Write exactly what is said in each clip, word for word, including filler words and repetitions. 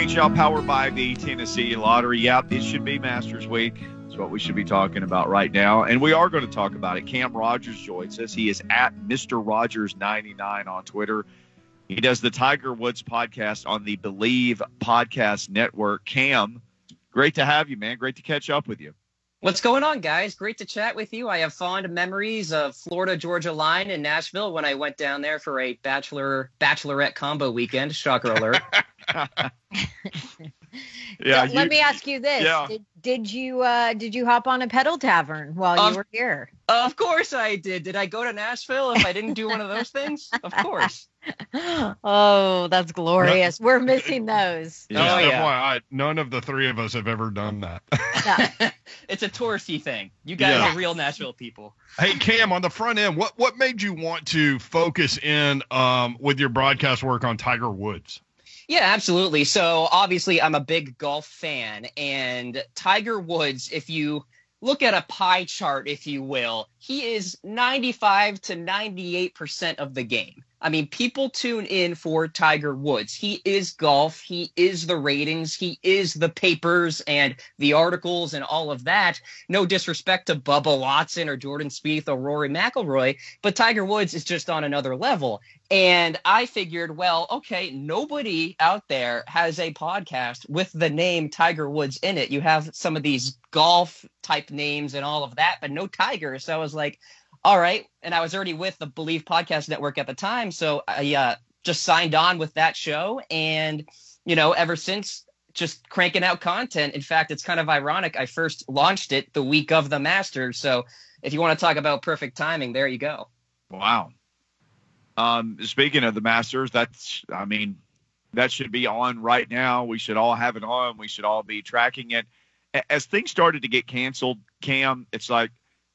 H L powered by the Tennessee Lottery. Yep, it should be Masters Week. That's what we should be talking about right now. And we are going to talk about it. Cam Rogers joins us. He is at Mister Rogers ninety-nine on Twitter. He does the Tiger Woods podcast on the Believe Podcast Network. Cam, great to have you, man. Great to catch up with you. What's going on, guys? Great to chat with you. I have fond memories of Florida-Georgia line in Nashville when I went down there for a bachelor bachelorette combo weekend. Shocker alert. Yeah, so, you, let me ask you this: yeah. did, did you uh, did you hop on a pedal tavern while um, you were here? Of course I did. Did I go to Nashville if I didn't do one of those things? Of course. Oh, that's glorious. We're missing those. Yeah. Oh, yeah. I, none of the three of us have ever done that. Yeah. It's a touristy thing. You guys Yeah. are real Nashville people. Hey, Cam, on the front end, what, what made you want to focus in um, with your broadcast work on Tiger Woods? Yeah, absolutely. So obviously I'm a big golf fan, and Tiger Woods, if you look at a pie chart, if you will, he is ninety-five to ninety-eight percent of the game. I mean, people tune in for Tiger Woods. He is golf. He is the ratings. He is the papers and the articles and all of that. No disrespect to Bubba Watson or Jordan Spieth or Rory McIlroy, but Tiger Woods is just on another level. And I figured, well, okay, nobody out there has a podcast with the name Tiger Woods in it. You have some of these golf type names and all of that, but no Tiger. So I was like, all right. And I was already with the Believe Podcast Network at the time. So I uh, just signed on with that show. And, you know, ever since, just cranking out content. In fact, it's kind of ironic. I first launched it the week of the Masters. So if you want to talk about perfect timing, there you go. Wow. Um, speaking of the Masters, that's, I mean, that should be on right now. We should all have it on. We should all be tracking it. As things started to get canceled, Cam, it's like,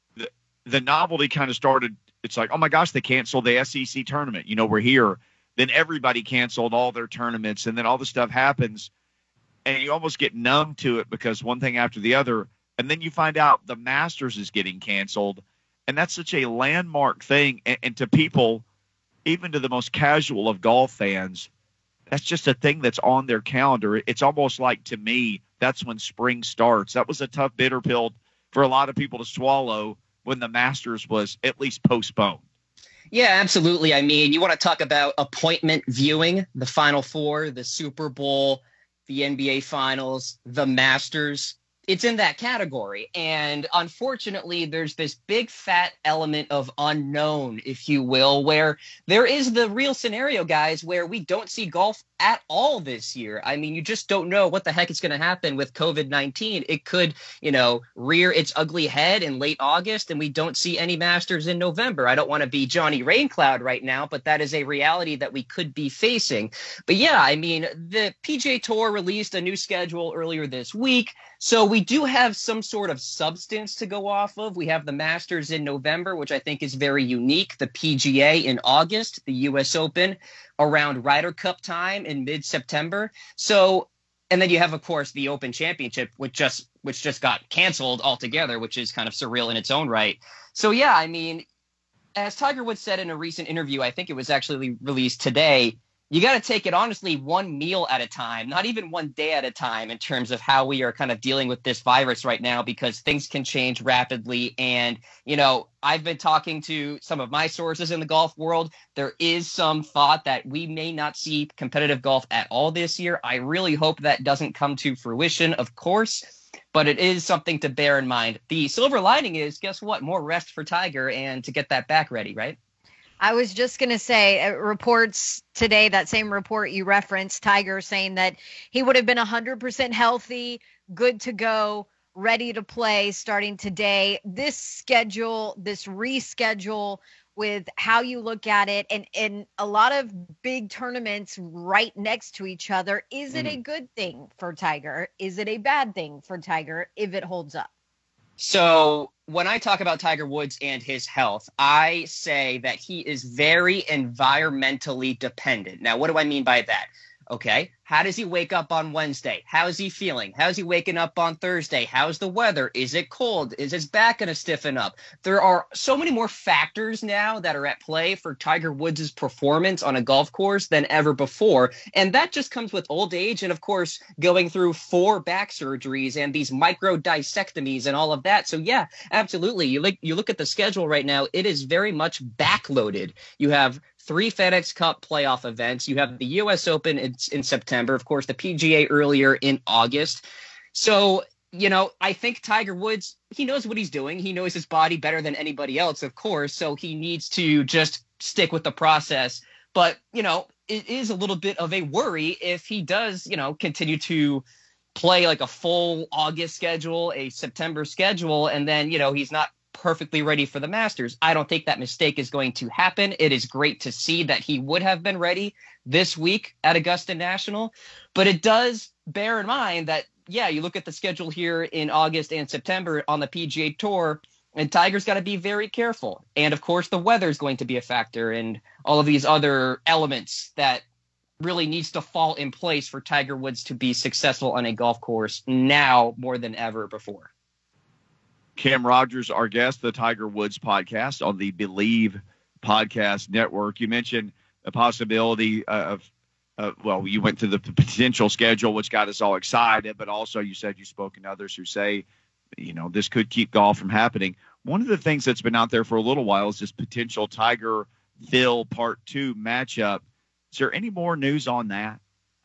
the novelty kind of started. It's like, oh my gosh, they canceled the S E C tournament. You know, we're here. Then everybody canceled all their tournaments, and then all this stuff happens, and you almost get numb to it because one thing after the other, and then you find out the Masters is getting canceled, and that's such a landmark thing. And, and to people, even to the most casual of golf fans, that's just a thing that's on their calendar. It's almost like, to me, that's when spring starts. That was a tough bitter pill for a lot of people to swallow when the Masters was at least postponed. Yeah, absolutely. I mean, you want to talk about appointment viewing, the Final Four, the Super Bowl, the N B A Finals, the Masters. It's in that category. And unfortunately, there's this big fat element of unknown, if you will, where there is the real scenario, guys, where we don't see golf at all this year. I mean, you just don't know what the heck is going to happen with covid nineteen. It could, you know, rear its ugly head in late August, and we don't see any Masters in November. I don't want to be Johnny Raincloud right now, but that is a reality that we could be facing. But yeah, I mean, the P G A Tour released a new schedule earlier this week. So we do have some sort of substance to go off of. We have the Masters in November, which I think is very unique. The P G A in August, the U S Open around Ryder Cup time in mid-September. So, and then you have, of course, the Open Championship, which just which just got canceled altogether, which is kind of surreal in its own right. So, yeah, I mean, as Tiger Woods said in a recent interview, I think it was actually released today, you got to take it, honestly, one meal at a time, not even one day at a time in terms of how we are kind of dealing with this virus right now, because things can change rapidly. And, you know, I've been talking to some of my sources in the golf world. There is some thought that we may not see competitive golf at all this year. I really hope that doesn't come to fruition, of course, but it is something to bear in mind. The silver lining is, guess what? More rest for Tiger and to get that back ready, right? I was just going to say, uh, reports today, that same report you referenced, Tiger saying that he would have been one hundred percent healthy, good to go, ready to play starting today. This schedule, this reschedule with how you look at it, and, and a lot of big tournaments right next to each other, is it mm. a good thing for Tiger? Is it a bad thing for Tiger if it holds up? So when I talk about Tiger Woods and his health, I say that he is very environmentally dependent. Now, what do I mean by that? Okay, how does he wake up on Wednesday? How is he feeling? How's he waking up on Thursday? How's the weather? Is it cold? Is his back going to stiffen up? There are so many more factors now that are at play for Tiger Woods' performance on a golf course than ever before. And that just comes with old age and, of course, going through four back surgeries and these micro dissectomies and all of that. So, yeah, absolutely. You look, you look at the schedule right now, it is very much backloaded. You have three FedEx Cup playoff events. You have the U S Open in, in September, of course, the P G A earlier in August. So, you know, I think Tiger Woods, he knows what he's doing. He knows his body better than anybody else, of course. So he needs to just stick with the process. But, you know, it is a little bit of a worry if he does, you know, continue to play like a full August schedule, a September schedule, and then, you know, he's not perfectly ready for the Masters. I don't think that mistake is going to happen. It is great to see that he would have been ready this week at Augusta National, but it does bear in mind that, yeah, you look at the schedule here in August and September on the P G A Tour, and Tiger's got to be very careful. And of course, the weather is going to be a factor and all of these other elements that really needs to fall in place for Tiger Woods to be successful on a golf course now more than ever before. Cam Rogers, our guest, the Tiger Woods podcast on the Believe Podcast Network. You mentioned the possibility of, uh, well, you went through the potential schedule, which got us all excited, but also you said you've spoken to others who say, you know, this could keep golf from happening. One of the things that's been out there for a little while is this potential Tiger-Phil Part two matchup. Is there any more news on that?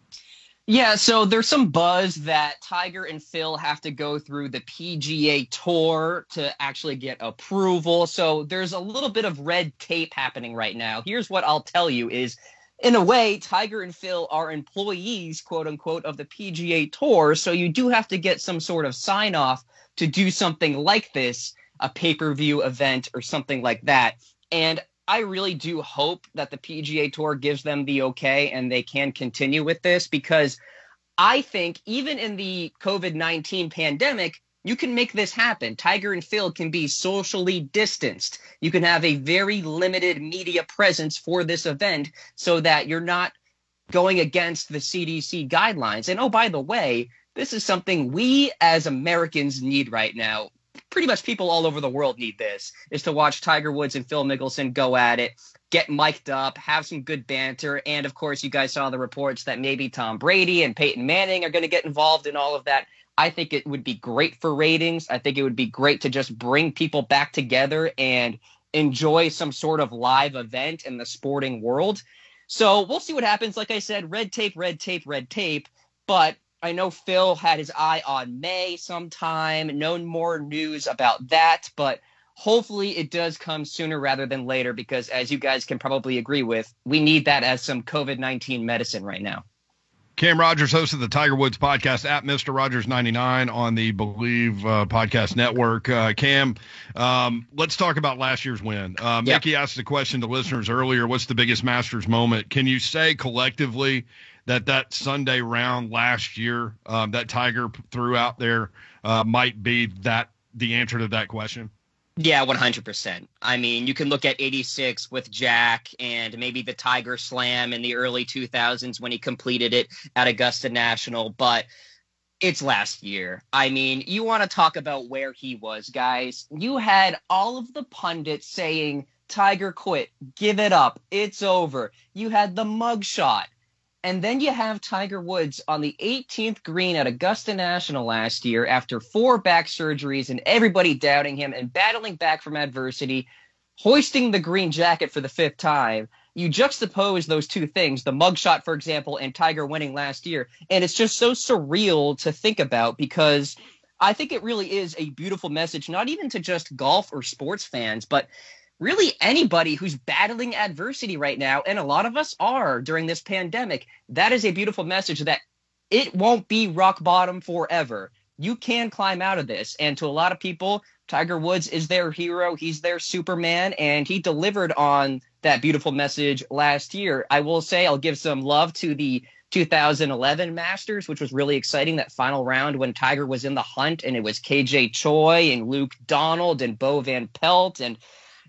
Yeah, so there's some buzz that Tiger and Phil have to go through the P G A Tour to actually get approval. So there's a little bit of red tape happening right now. Here's what I'll tell you is, in a way, Tiger and Phil are employees, quote unquote, of the P G A Tour. So you do have to get some sort of sign off to do something like this, a pay-per-view event or something like that. And I really do hope that the P G A Tour gives them the okay and they can continue with this, because I think even in the COVID nineteen pandemic, you can make this happen. Tiger and Phil can be socially distanced. You can have a very limited media presence for this event so that you're not going against the C D C guidelines. And oh, by the way, this is something we as Americans need right now. Pretty much people all over the world need this, is to watch Tiger Woods and Phil Mickelson go at it, get mic'd up, have some good banter. And of course, you guys saw the reports that maybe Tom Brady and Peyton Manning are going to get involved in all of that. I think it would be great for ratings. I think it would be great to just bring people back together and enjoy some sort of live event in the sporting world. So we'll see what happens. Like I said, red tape, red tape, red tape. But I know Phil had his eye on May sometime. No more news about that, but hopefully it does come sooner rather than later, because as you guys can probably agree with, we need that as some COVID nineteen medicine right now. Cam Rogers, host of the Tiger Woods podcast at Mister Rogers ninety-nine on the Believe uh, Podcast Network. Uh, Cam, um, let's talk about last year's win. Uh, yep. Mickey asked the question to listeners earlier, what's the biggest Masters moment? Can you say collectively that that Sunday round last year um, that Tiger threw out there uh, might be that the answer to that question? Yeah, one hundred percent. I mean, you can look at eighty-six with Jack and maybe the Tiger Slam in the early two thousands when he completed it at Augusta National, but it's last year. I mean, you want to talk about where he was, guys. You had all of the pundits saying, Tiger quit, give it up, it's over. You had the mugshot. And then you have Tiger Woods on the eighteenth green at Augusta National last year after four back surgeries and everybody doubting him and battling back from adversity, hoisting the green jacket for the fifth time. You juxtapose those two things, the mugshot, for example, and Tiger winning last year, and it's just so surreal to think about, because I think it really is a beautiful message, not even to just golf or sports fans, but really anybody who's battling adversity right now, and a lot of us are during this pandemic. That is a beautiful message that it won't be rock bottom forever. You can climb out of this. And to a lot of people, Tiger Woods is their hero. He's their Superman, and he delivered on that beautiful message last year. I will say I'll give some love to the two thousand eleven Masters, which was really exciting, that final round when Tiger was in the hunt, and it was K J Choi and Luke Donald and Bo Van Pelt, and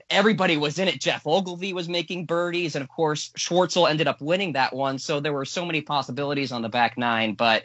everybody was in it. Jeff Ogilvy was making birdies, and of course Schwartzel ended up winning that one. So there were so many possibilities on the back nine, but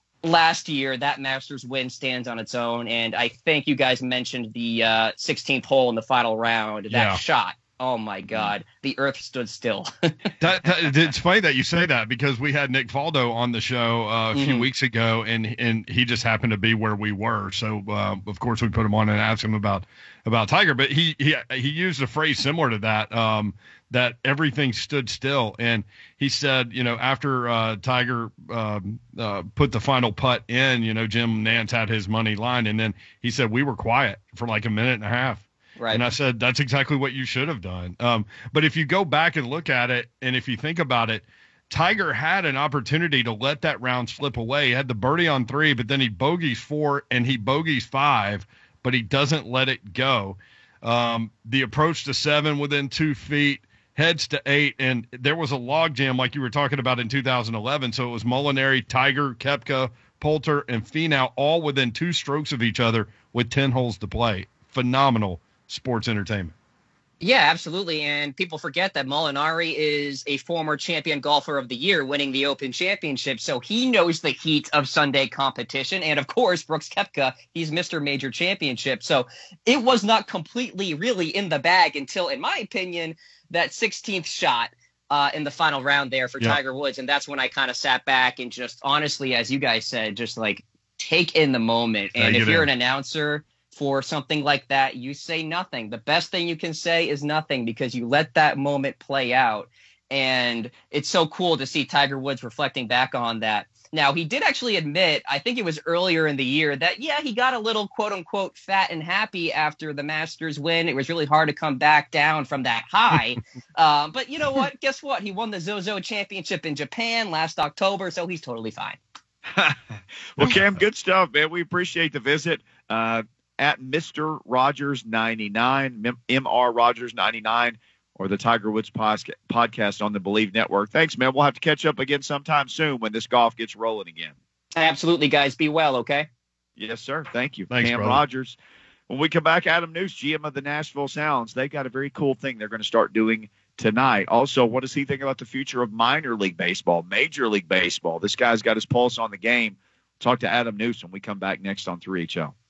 last year that Masters win stands on its own. And I think you guys mentioned the uh, sixteenth hole in the final round. That Yeah. shot. Oh my God, the earth stood still. that, that, it's funny that you say that because we had Nick Faldo on the show uh, a few Mhm. weeks ago, and and he just happened to be where we were. So uh, of course we put him on and asked him about about Tiger, but he he he used a phrase similar to that, um, that everything stood still, and he said, you know, after uh, Tiger um, uh, put the final putt in, you know, Jim Nantz had his money line, and then he said we were quiet for like a minute and a half. Right. And I said, that's exactly what you should have done. Um, but if you go back and look at it, and if you think about it, Tiger had an opportunity to let that round slip away. He had the birdie on three, but then he bogeys four and he bogeys five, but he doesn't let it go. Um, the approach to seven within two feet, heads to eight, and there was a log jam like you were talking about in two thousand eleven. So it was Molinari, Tiger, Koepka, Poulter, and Finau all within two strokes of each other with ten holes to play. Phenomenal sports entertainment. Yeah, absolutely. And people forget that Molinari is a former champion golfer of the year, winning the Open Championship. So he knows the heat of Sunday competition. And of course, Brooks Koepka, he's Mister Major Championship. So it was not completely really in the bag until, in my opinion, that sixteenth shot uh, in the final round there for Yeah. Tiger Woods. And that's when I kind of sat back and just honestly, as you guys said, just like take in the moment. And Take if it you're in. an announcer for something like that, you say nothing. The best thing you can say is nothing because you let that moment play out. And it's so cool to see Tiger Woods reflecting back on that. Now, he did actually admit, I think it was earlier in the year, that, yeah, he got a little quote unquote fat and happy after the Masters win. It was really hard to come back down from that high. uh, but you know what? Guess what? He won the Zozo Championship in Japan last October, so he's totally fine. Well, Cam, good stuff, man. We appreciate the visit. Uh, at Mister Rogers ninety-nine, M R Rogers ninety-nine, or the Tiger Woods podcast on the Believe Network. Thanks, man. We'll have to catch up again sometime soon when this golf gets rolling again. Absolutely, guys. Be well, okay? Yes, sir. Thank you. Thanks, Cam brother. Rogers. When we come back, Adam Noose, G M of the Nashville Sounds. They've got a very cool thing they're going to start doing tonight. Also, what does he think about the future of minor league baseball, Major League Baseball? This guy's got his pulse on the game. Talk to Adam Noose when we come back next on three H L.